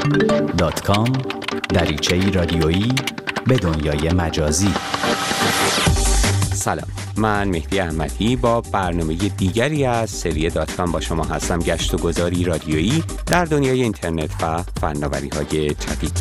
.com دریچه‌ای رادیویی به دنیای مجازی. سلام، من مهدی احمدی با برنامه دیگری از سری .com با شما هستم. گشت و گذاری رادیویی در دنیای اینترنت و فناوری‌های جدید.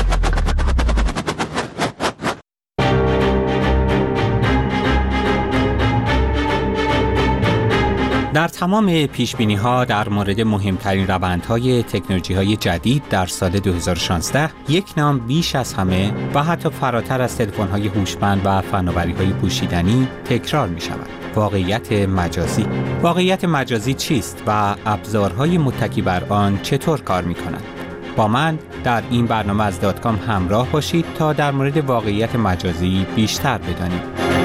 در تمام پیشبینی‌ها در مورد مهمترین روندهای تکنولوژی‌های جدید در سال 2016 یک نام بیش از همه و حتی فراتر از تلفن‌های هوشمند و فناوری‌های پوشیدنی تکرار می‌شود: واقعیت مجازی. واقعیت مجازی چیست و ابزارهای متکی بر آن چطور کار می‌کنند؟ با من در این برنامه از .com همراه باشید تا در مورد واقعیت مجازی بیشتر بدانیم.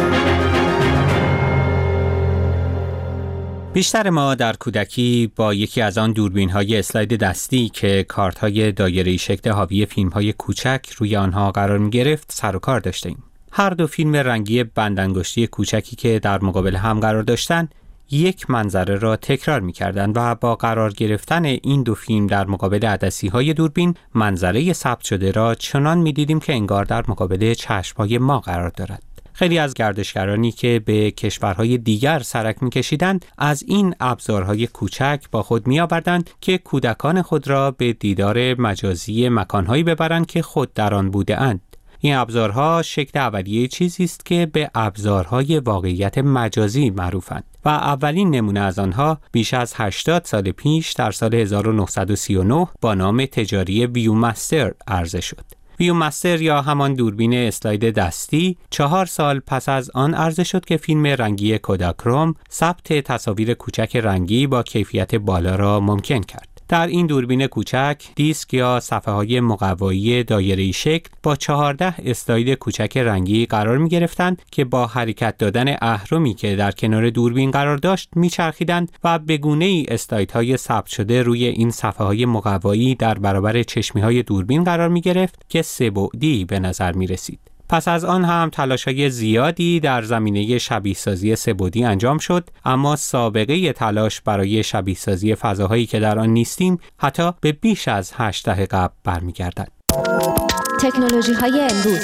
بیشتر ما در کودکی با یکی از آن دوربین‌های اسلاید دستی که کارت‌های دایره‌ای شکل حاوی فیلم‌های کوچک روی آنها قرار می‌گرفت سر و کار داشتیم. هر دو فیلم رنگی بندانگشتی کوچکی که در مقابل هم قرار داشتند، یک منظره را تکرار می‌کردند و با قرار گرفتن این دو فیلم در مقابل عدسی‌های دوربین، منظره ثبت شده را چنان می‌دیدیم که انگار در مقابل چشم‌های ما قرار دارد. خیلی از گردشگرانی که به کشورهای دیگر سرک می‌کشیدند از این ابزارهای کوچک با خود می‌آوردند که کودکان خود را به دیدار مجازی مکان‌هایی ببرند که خود در آن بوده‌اند. این ابزارها شکل اولیه چیزی است که به ابزارهای واقعیت مجازی معروفند و اولین نمونه از آنها بیش از 80 سال پیش در سال 1939 با نام تجاری ویومستر عرضه شد. ویومستر یا همان دوربین اسلاید دستی 4 سال پس از آن عرضه شد که فیلم رنگی کوداکروم ثبت تصاویر کوچک رنگی با کیفیت بالا را ممکن کرد. در این دوربین کوچک دیسک یا صفحه‌های مقوایی دایره‌ای شکل با 14 اسلاید کوچک رنگی قرار می‌گرفتند که با حرکت دادن اهرمی که در کنار دوربین قرار داشت می‌چرخیدند و به گونه‌ای اسلایدهای ثبت شده روی این صفحه‌های مقوایی در برابر چشمی‌های دوربین قرار می‌گرفت که سه‌بعدی به نظر می‌رسید. پس از آن هم تلاش‌های زیادی در زمینه شبیه‌سازی سه‌بعدی انجام شد، اما سابقه تلاش برای شبیه‌سازی فضاهایی که در آن نیستیم حتی به بیش از 8 دهه قبل برمیگردد. تکنولوژی‌های امروز.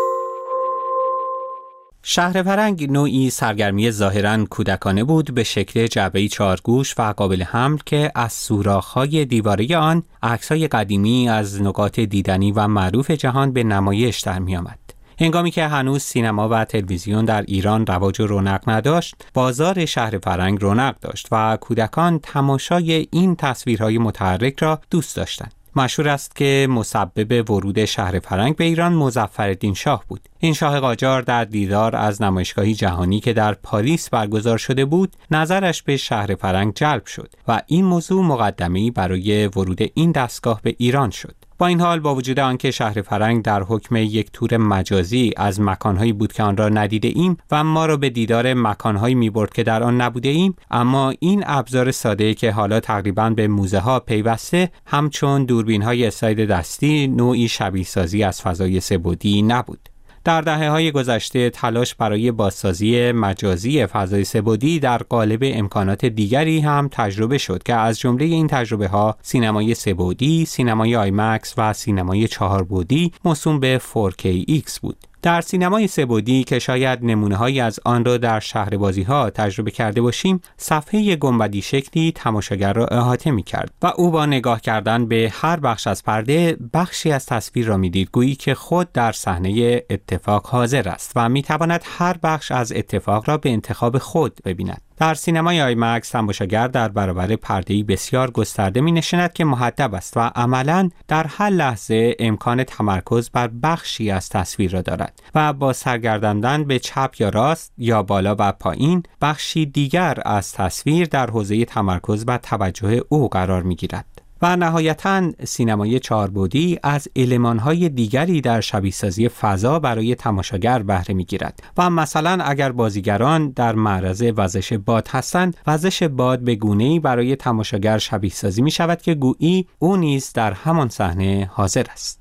شهرپرنگ نوعی سرگرمی ظاهراً کودکانه بود به شکل جعبه‌ای 4 گوش و قابل حمل که از سوراخ‌های دیواره آن عکس‌های قدیمی از نقاط دیدنی و معروف جهان به نمایش در می‌آمد. هنگامی که هنوز سینما و تلویزیون در ایران رواج و رونق نداشت، بازار شهرپرنگ رونق داشت و کودکان تماشای این تصویرهای متحرک را دوست داشتند. مشهور است که مسبب ورود شهرپرنگ به ایران مظفرالدین شاه بود. این شاه قاجار در دیدار از نمایشگاهی جهانی که در پاریس برگزار شده بود، نظرش به شهرپرنگ جلب شد و این موضوع مقدمه‌ای برای ورود این دستگاه به ایران شد. با این حال با وجود آنکه شهرپرنگ در حکم یک تور مجازی از مکانهایی بود که آن را ندیده ایم و ما را به دیدار مکانهایی می‌برد که در آن نبوده ایم، اما این ابزار ساده‌ای که حالا تقریباً به موزه ها پیوسته همچون دوربین‌های اسلاید دستی نوعی شبیه‌سازی از فضای سه‌بعدی نبود. در دهه‌های گذشته تلاش برای بازسازی مجازی فضای سه‌بعدی در قالب امکانات دیگری هم تجربه شد که از جمله این تجربه‌ها سینمای سه‌بعدی، سینمای آیمکس و سینمای 4 بعدی موسوم به 4KX بود. در سینمای سه‌بعدی که شاید نمونه‌هایی از آن را در شهربازی‌ها تجربه کرده باشیم، صفحه گنبدی شکلی تماشاگر را احاطه می‌کرد و او با نگاه کردن به هر بخش از پرده بخشی از تصویر را می‌دید، گویی که خود در صحنه اتفاق حاضر است و می‌تواند هر بخش از اتفاق را به انتخاب خود ببیند. در سینمای آیمکس تماشاگر در برابر پرده‌ای بسیار گسترده می‌نشیند که محدب است و عملاً در هر لحظه امکان تمرکز بر بخشی از تصویر را دارد و با سرگرداندن به چپ یا راست یا بالا و پایین بخشی دیگر از تصویر در حوزه تمرکز و توجه او قرار می‌گیرد. و نهایتاً سینمای 4 بعدی از المان‌های دیگری در شبیه‌سازی فضا برای تماشاگر بهره می‌گیرد و مثلا اگر بازیگران در معرض وزش باد هستند، وزش باد به گونه‌ای برای تماشاگر شبیه‌سازی می‌شود که گویی او نیز در همان صحنه حاضر است.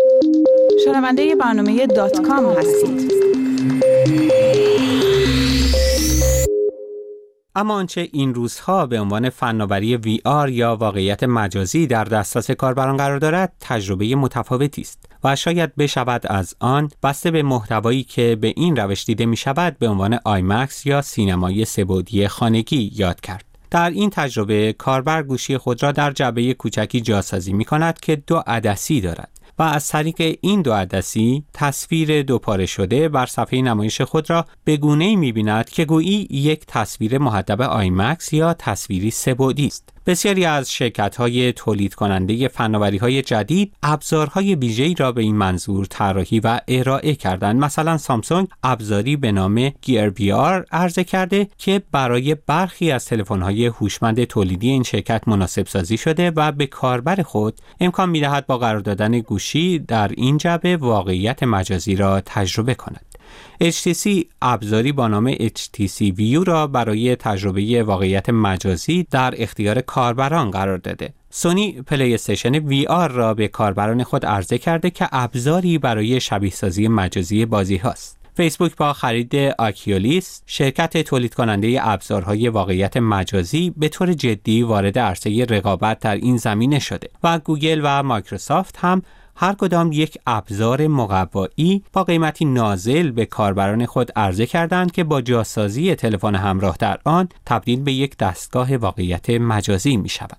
شنونده برنامه .com هستید. اما آنچه این روزها به عنوان فناوری VR یا واقعیت مجازی در دسترس کاربران قرار دارد، تجربه متفاوتی است و شاید بشود از آن بسته به محتوایی که به این روش دیده می شود به عنوان آیمکس یا سینمای سه‌بعدی خانگی یاد کرد. در این تجربه کاربر گوشی خود را در جعبه کوچکی جاسازی می کند که 2 عدسی دارد و از طریق این 2 عدسی تصویر دوپاره شده بر صفحه نمایش خود را به گونه‌ای می‌بیند که گویی یک تصویر محدب آیمکس یا تصویری سه‌بعدی است. بسیاری از شرکت‌های تولید کننده فناوری‌های جدید ابزارهای ویژه‌ای را به این منظور طراحی و ارائه کردند. مثلا سامسونگ ابزاری به نام گیر VR عرضه کرده که برای برخی از تلفن‌های هوشمند تولیدی این شرکت مناسب سازی شده و به کاربر خود امکان می‌دهد با قرار دادن گوشی در این جعبه واقعیت مجازی را تجربه کند. HTC ابزاری با نام HTC View را برای تجربه واقعیت مجازی در اختیار کاربران قرار داده. سونی پلی استیشن VR را به کاربران خود عرضه کرده که ابزاری برای شبیه سازی مجازی بازی هاست. فیسبوک با خرید آکیولیس، شرکت تولید کننده ابزارهای واقعیت مجازی، به طور جدی وارد عرصه رقابت در این زمینه شده و گوگل و مایکروسافت هم هر کدام یک ابزار مقوایی با قیمتی نازل به کاربران خود عرضه کردند که با جاسازی تلفن همراه در آن تبدیل به یک دستگاه واقعیت مجازی می شود.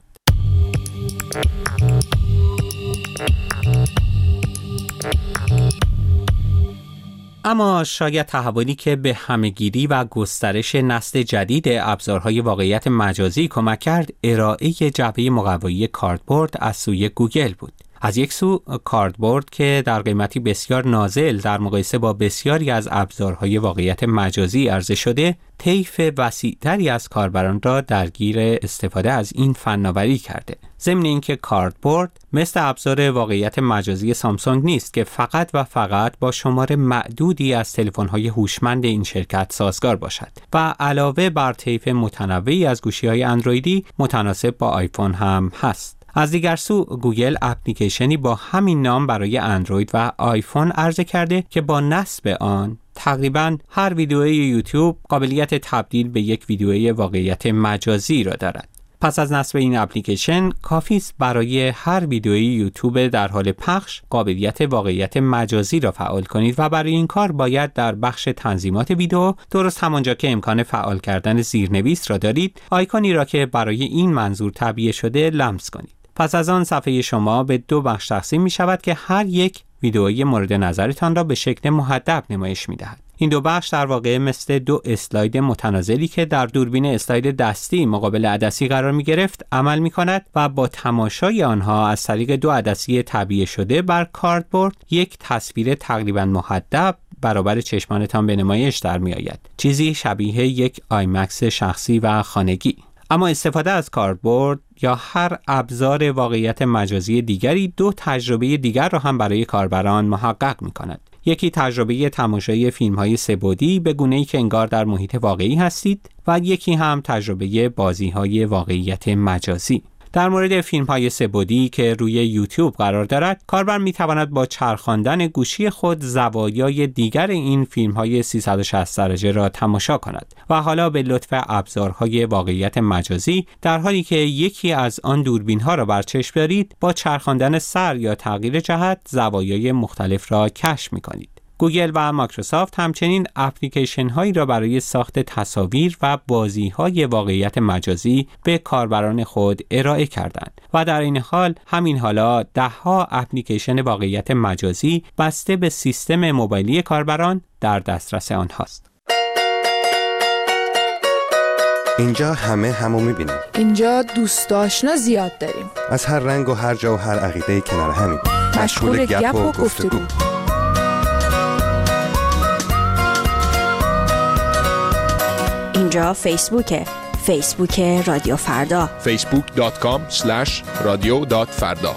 اما شاید تحولی که به همه‌گیری و گسترش نسل جدید ابزارهای واقعیت مجازی کمک کرد، ارائه جعبه مقوایی کاردبورد از سوی گوگل بود. از یک سو کاردبورد که در قیمتی بسیار نازل در مقایسه با بسیاری از ابزارهای واقعیت مجازی عرضه شده، طیف وسیع‌تری از کاربران را درگیر استفاده از این فناوری کرده. ضمن اینکه کاردبورد مثل ابزار واقعیت مجازی سامسونگ نیست که فقط و فقط با شمار معدودی از تلفن‌های هوشمند این شرکت سازگار باشد و علاوه بر طیف متنوعی از گوشی‌های اندرویدی متناسب با آیفون هم هست. از دیگر سو گوگل اپلیکیشنی با همین نام برای اندروید و آیفون عرضه کرده که با نصب آن تقریباً هر ویدیوی یوتیوب قابلیت تبدیل به یک ویدیوی واقعیت مجازی را دارد. پس از نصب این اپلیکیشن کافی است برای هر ویدیوی یوتیوب در حال پخش قابلیت واقعیت مجازی را فعال کنید و برای این کار باید در بخش تنظیمات ویدیو، درست همانجا که امکان فعال کردن زیرنویس را دارید، آیکونی را که برای این منظور تعبیه شده لمس کنید. پس از آن صفحه شما به 2 بخش تقسیم می شود که هر یک ویدئوی مورد نظرتان را به شکل محدب نمایش می دهد. این 2 بخش در واقع مثل 2 اسلاید متنازلی که در دوربین اسلاید دستی مقابل عدسی قرار می گرفت عمل می کند و با تماشای آنها از طریق 2 عدسی تعبیه شده بر کاردبورد یک تصویر تقریبا محدب برابر چشمانتان به نمایش در می آید. چیزی شبیه یک آیمکس شخصی و خانگی. اما استفاده از کاردبورد یا هر ابزار واقعیت مجازی دیگری 2 تجربه دیگر را هم برای کاربران محقق می کند. یکی تجربه تماشای فیلم‌های سه‌بعدی به گونه‌ای که انگار در محیط واقعی هستید و یکی هم تجربه بازی‌های واقعیت مجازی. در مورد فیلم‌های سه‌بعدی که روی یوتیوب قرار دارد، کاربر می‌تواند با چرخاندن گوشی خود زوایای دیگر این فیلم‌های 360 درجه را تماشا کند و حالا به لطف ابزارهای واقعیت مجازی، در حالی که یکی از آن دوربین‌ها را بر چشم دارید، با چرخاندن سر یا تغییر جهت زوایای مختلف را کشف می‌کنید. گوگل و مایکروسافت همچنین اپلیکیشن هایی را برای ساخت تصاویر و بازی های واقعیت مجازی به کاربران خود ارائه کردند و در این حال همین حالا 10 ها اپلیکیشن واقعیت مجازی بسته به سیستم موبایلی کاربران در دسترس آنهاست. اینجا همو می‌بینیم. اینجا دوست آشنا زیاد داریم. از هر رنگ و هر جا و هر عقیده کنار همیم. مشغول گپ و گفتگو. اینجا فیسبوک رادیو فردا. facebook.com/radio.farda.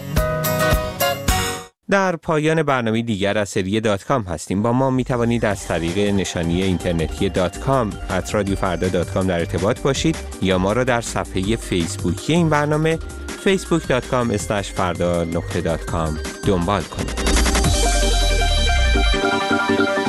در پایان برنامه دیگر از سری .com هستیم. با ما می توانید از طریق نشانی اینترنتی .com@radiofarda.com در ارتباط باشید یا ما را در صفحه فیسبوکی این برنامه facebook.com/farda.com دنبال کنید.